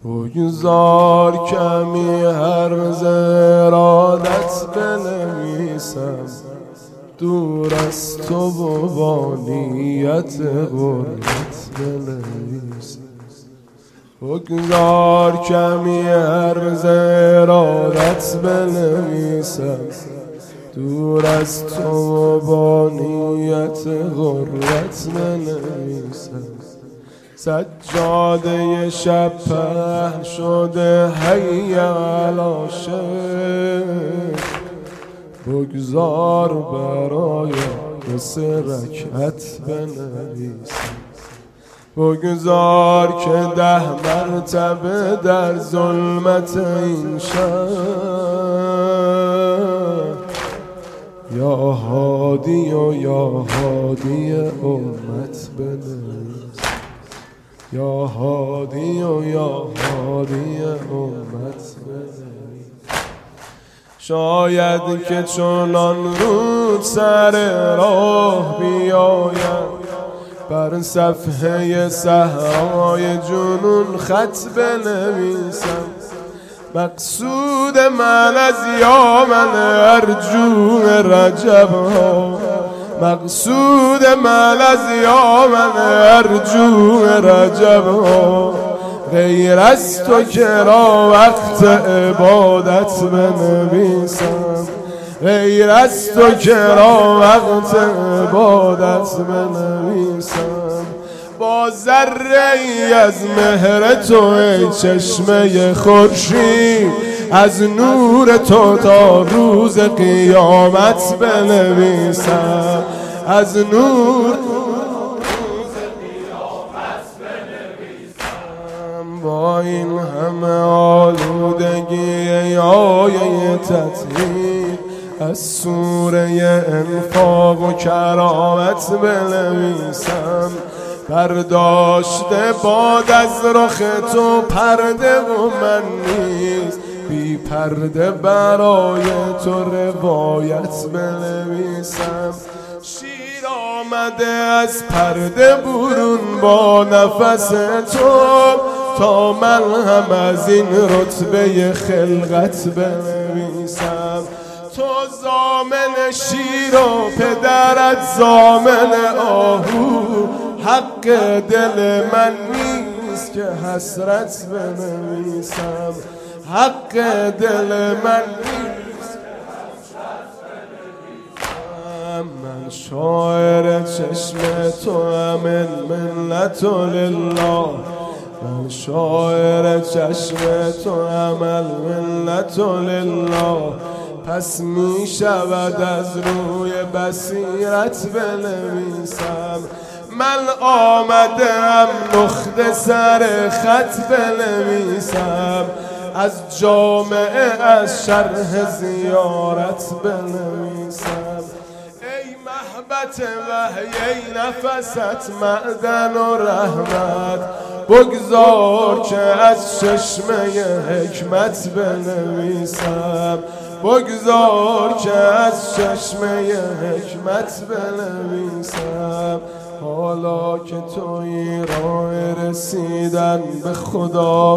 بگذار کمی هر زرادت بنویسم، دور از تو و با نیت غربت بنویسم. بگذار کمی هر زرادت بنویسم، دور از تو و با نیت غربت بنویسم. سجاده شب پهن شده حی علی شیخ، بگذار برای سه رکعت بنویسم. بگذار که 10 مرتبه در ظلمت این شهر یا هادی و یا هادی امت بنویسم. یا هادی و یا هادی امت بنویسم. شاید که چنان رود سر راه بیاید، بر صفحه صحرای جنون خط بنویسم. مقصود من از یامن ارجون رجب ها، مقصود من از یامن ارجون رجب ها، غیر از تو که را وقت عبادت بنویسم. غیر از تو که را وقت عبادت بنویسم. با ذره ای از مهر تو ای چشمه خورشید، از نور تو تا روز قیامت بنویسم. از نور با این همه آلودگی ای آیه تطهیر، از سوره انفاق و کرامت بنویسم. برداشته باد از رخ تو پرده و من نیز، بی پرده برای تو روایت بنویسم. شیر آمده از پرده برون با نفس تو، تا من هم از این رتبه خلقت بنویسم. تو ضامن شیر و پدرت ضامن آهو، حق دل من نیست که حسرت بنویسم. حق دل من نیست که حسرت بنویسم. من شاعر چشم تو هم المنت لله، من شاعر چشم تو هم المنت لله. پس می شود از روی بصیرت بنویسم. من آمدم نقطه سر خط بنویسم، از جامعه از شرح زیارت بنویسم. ای محبت وحی ای نفست معدن و رحمت، بگذار که از چشمه حکمت بنویسم. بگذار که از چشمه حکمت بنویسم. حالا که توی راه رسیدن به خدا،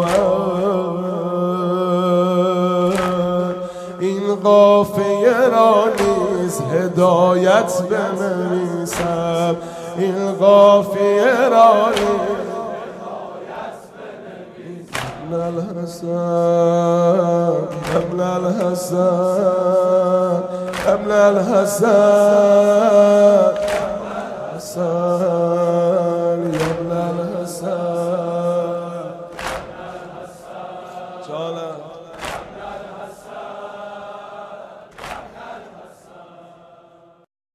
این قافیه را نیز هدایت بنویسم. این قافیه را نیز ابن الحسن ابن الحسن ابن الحسن حسن یا ابن الحسن جانم